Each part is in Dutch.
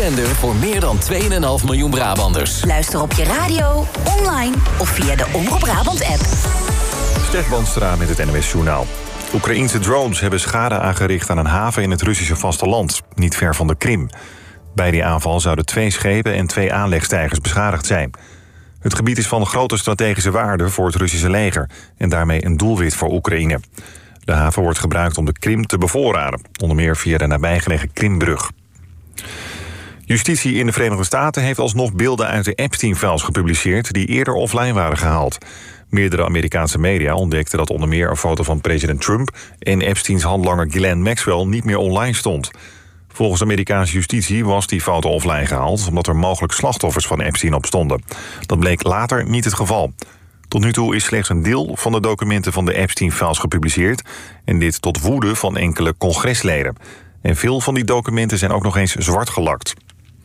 zender voor meer dan 2,5 miljoen Brabanders. Luister op je radio, online of via de Omroep Brabant-app. Stef Banstra met het NOS Journaal. Oekraïense drones hebben schade aangericht aan een haven in het Russische vasteland, niet ver van de Krim. Bij die aanval zouden 2 schepen en 2 aanlegstijgers beschadigd zijn. Het gebied is van grote strategische waarde voor het Russische leger en daarmee een doelwit voor Oekraïne. De haven wordt gebruikt om de Krim te bevoorraden, onder meer via de nabijgelegen Krimbrug. Justitie in de Verenigde Staten heeft alsnog beelden uit de Epstein-files gepubliceerd die eerder offline waren gehaald. Meerdere Amerikaanse media ontdekten dat onder meer een foto van president Trump en Epsteins handlanger Ghislaine Maxwell niet meer online stond. Volgens Amerikaanse justitie was die foto offline gehaald omdat er mogelijk slachtoffers van Epstein op stonden. Dat bleek later niet het geval. Tot nu toe is slechts een deel van de documenten van de Epstein-files gepubliceerd en dit tot woede van enkele congresleden. En veel van die documenten zijn ook nog eens zwart gelakt.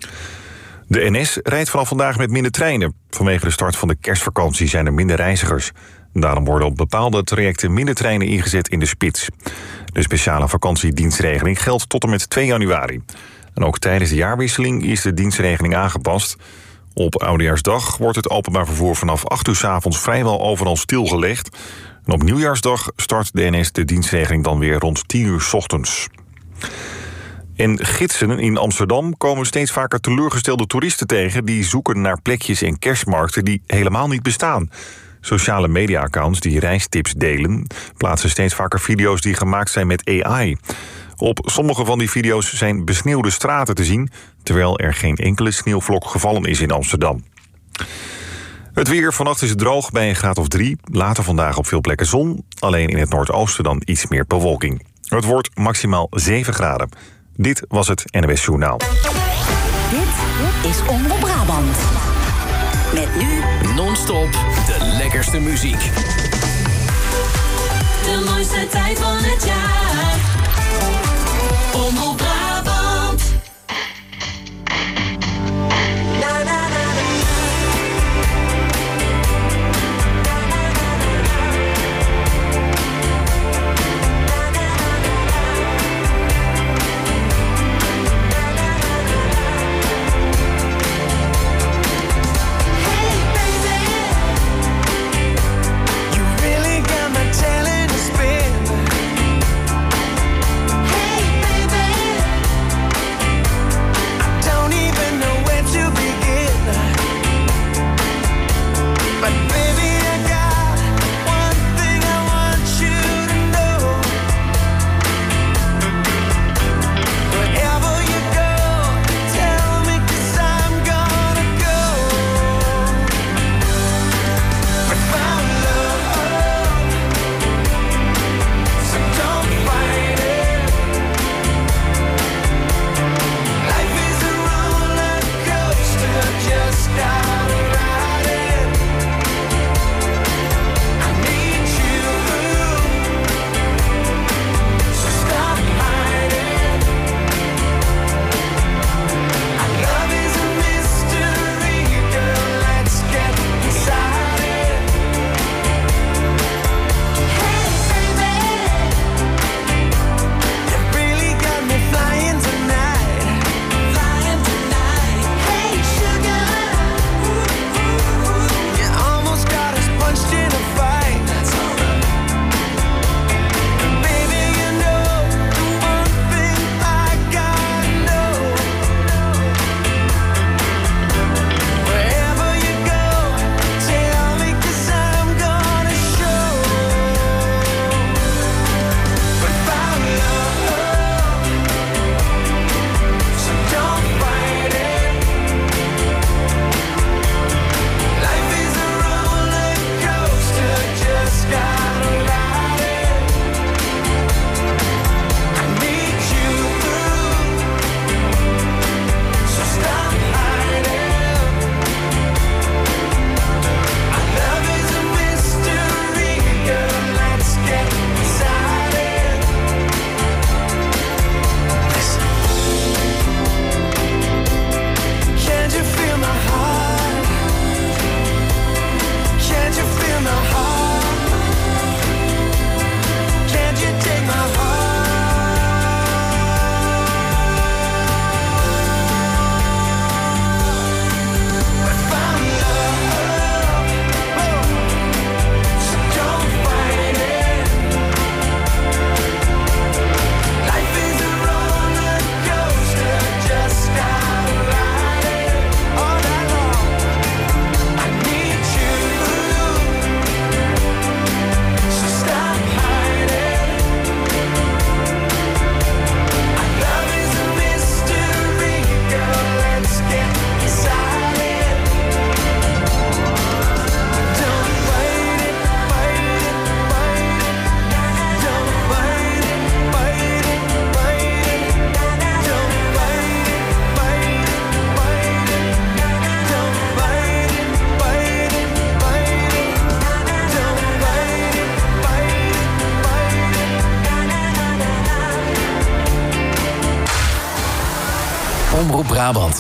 De NS rijdt vanaf vandaag met minder treinen. Vanwege de start van de kerstvakantie zijn er minder reizigers. Daarom worden op bepaalde trajecten minder treinen ingezet in de spits. De speciale vakantiedienstregeling geldt tot en met 2 januari. En ook tijdens de jaarwisseling is de dienstregeling aangepast. Op Oudejaarsdag wordt het openbaar vervoer vanaf 8 uur 's avonds vrijwel overal stilgelegd. En op Nieuwjaarsdag start de NS de dienstregeling dan weer rond 10 uur 's ochtends. En gidsen in Amsterdam komen steeds vaker teleurgestelde toeristen tegen die zoeken naar plekjes en kerstmarkten die helemaal niet bestaan. Sociale media-accounts die reistips delen plaatsen steeds vaker video's die gemaakt zijn met AI. Op sommige van die video's zijn besneeuwde straten te zien, terwijl er geen enkele sneeuwvlok gevallen is in Amsterdam. Het weer, vannacht is het droog bij een graad of 3. Later vandaag op veel plekken zon, alleen in het noordoosten dan iets meer bewolking. Het wordt maximaal 7 graden. Dit was het NOS Journaal. Dit is Omroep Brabant. Met nu Non-stop de lekkerste muziek. De mooiste tijd van het jaar. Omroep Brabant. Telling to spin. Hey baby, Brabant.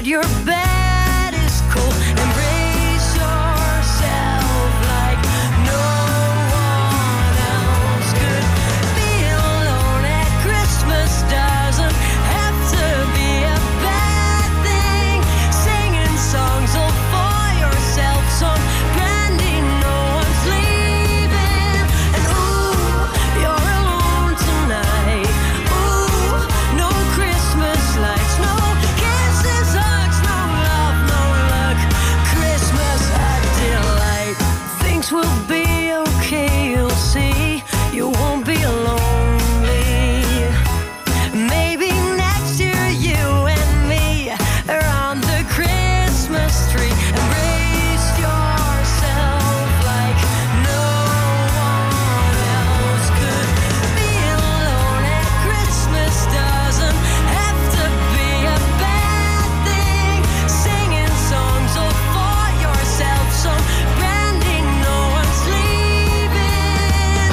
but your bed is cold. Embrace yourself like no one else could. Be alone at Christmas doesn't have to be a bad thing. Singing songs all for yourself, some brandy, no one's leaving. And ooh, you're alone tonight. Ooh, no Christmas lights, no kisses, hugs, no love, no luck. Christmas a delight. Things will be okay, you'll see. You won't be lonely. Maybe next year you and me around the Christmas tree. Embrace yourself like no one else could. Be alone at Christmas doesn't have to be a bad thing. Singing songs all for yourself, some brandy, no one's leaving.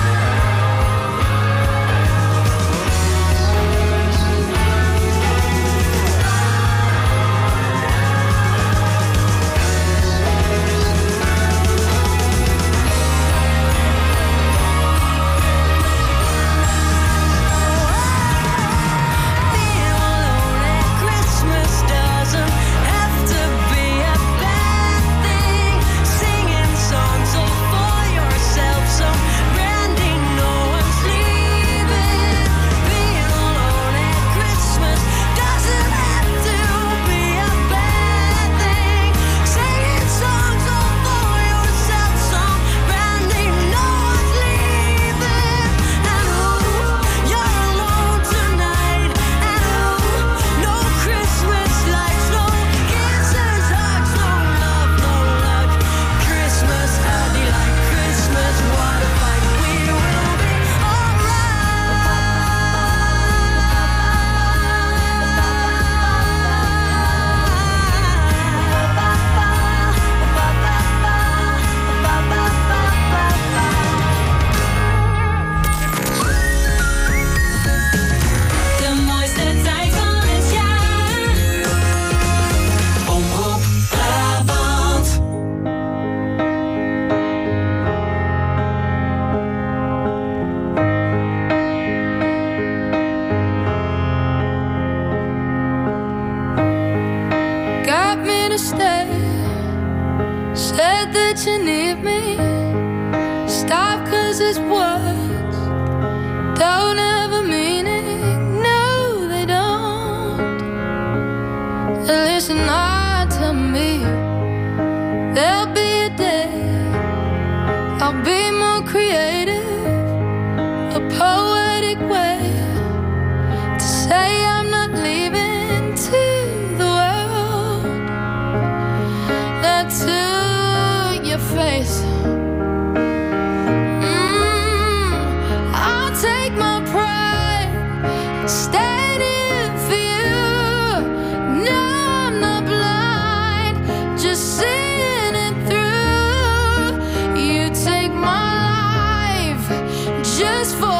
Be alone at Christmas doesn't have to be a bad thing. Singing songs all for yourself, some brandy, no one's leaving. Be alone at Christmas doesn't have to be a bad thing. Singing songs all for yourself, some brandy, no one's leaving. And ooh, you're alone tonight. And ooh, no Christmas lights, no kisses, hugs, no love, no luck. Christmas a delight, Christmas what a fight. We will be De mooiste tijd van het jaar. Omroep Brabant. got me to stay. Said that you need me. Stop, 'cause it's words don't have a meaning. No, they don't. And listen hard to me. There'll be a day I'll be more creative, a poetic way to say I'm not leaving to the world. Not to your face. I'll take my pride, stand in for you. No, I'm not blind, just seeing it through. You take my life just for